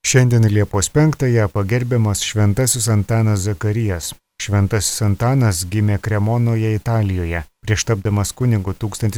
Šiandien Liepos 5-ąją pagerbiamas Šventasis Antanas Zakarijas. Šventasis Antanas gimė Kremonoje, Italijoje. Prieš tapdamas kunigu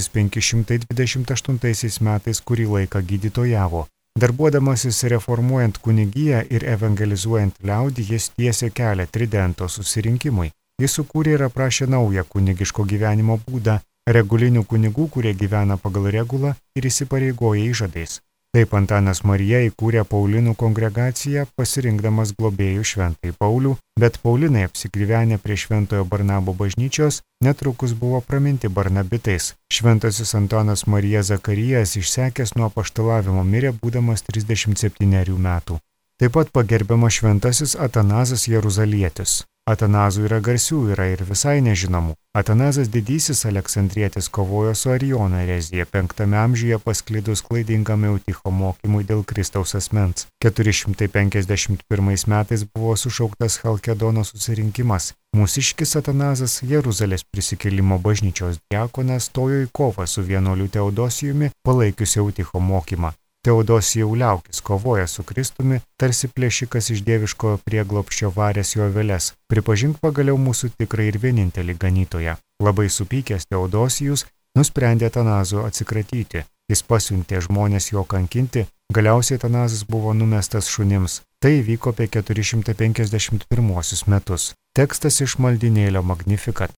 1528 metais kurį laiką gydytojavo. Darbuodamasis reformuojant kunigiją ir evangelizuojant liaudį, jis tiesė kelią Tridento susirinkimui. Jis sukūrė ir aprašė naują kunigiško gyvenimo būdą, regulinių kunigų, kurie gyvena pagal regulą ir įsipareigoja įžadais. Taip Antanas Marija įkūrė Paulinų kongregaciją, pasirinkdamas globėjų Šventąjį Paulių, bet Paulinai apsigyvenę prie Šventojo Barnabo bažnyčios netrukus buvo praminti Barnabitais. Šventasis Antanas Marija Zakarijas išsekęs nuo apaštalavimo mirė būdamas 37 metų. Taip pat pagerbiamas Šventasis Atanazas Jeruzalietis. Atanazų yra garsių, yra ir visai nežinomų. Atanazas didysis Aleksandrietis kovojo su Arijono erezija 5 amžiuje pasklidus klaidingam Euticho mokymui dėl Kristaus asmens. 451 metais buvo sušauktas Chalkedono susirinkimas. Mūsiškis Atanazas, Jeruzalės prisikėlimo bažnyčios diakonas, stojo į kovą su vienuoliu Teodosijumi, palaikius Euticho mokymą. Teodosijau liaukis kovoja su Kristumi, tarsi plėšikas iš dieviškojo prieglobsčio varęs jo aveles. Pripažink pagaliau mūsų tikrą ir vienintelį ganytoją. Labai supykęs Teodosijus nusprendė Atanazu atsikratyti. Jis pasiuntė žmonės jo kankinti, galiausiai Atanazas buvo numestas šunims. Tai įvyko apie 451 metus. Tekstas iš maldynėlio Magnificat.